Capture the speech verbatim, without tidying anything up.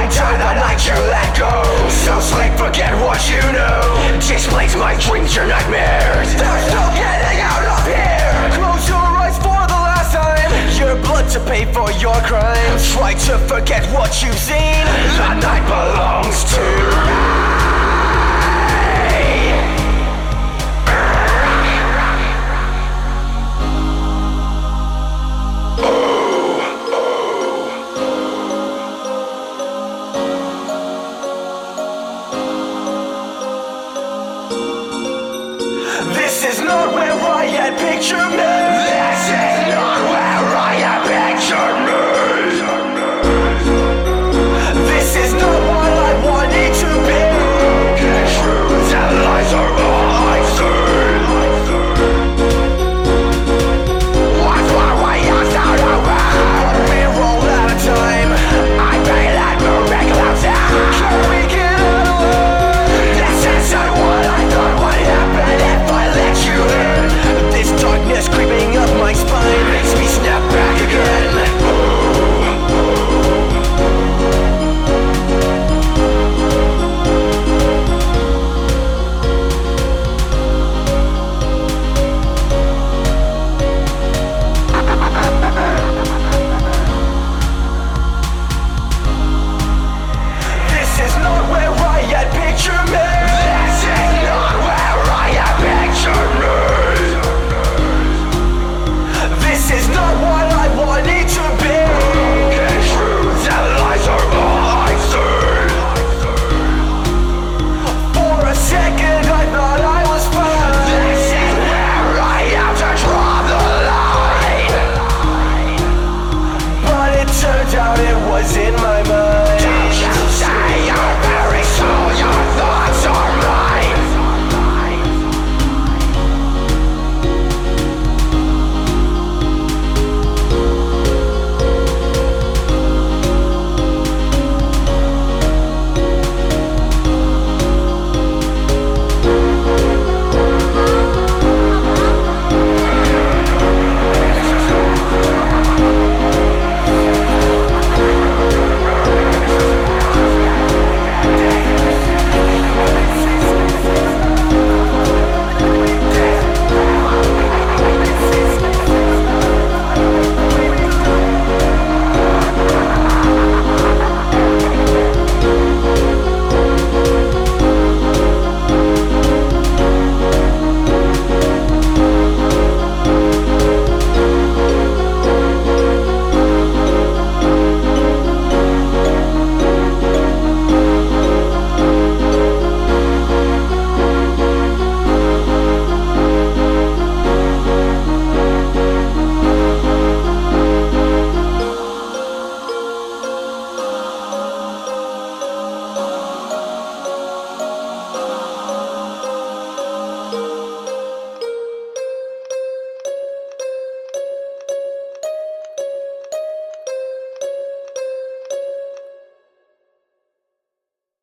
until the night you let go. So sleep, forget what you know. Displace my dreams, your nightmares. There's no getting out of here. Close your eyes for the last time. Your blood to pay for your crimes. Try to forget what you've seen. The night belongs to me. This is not where I had pictured me. This is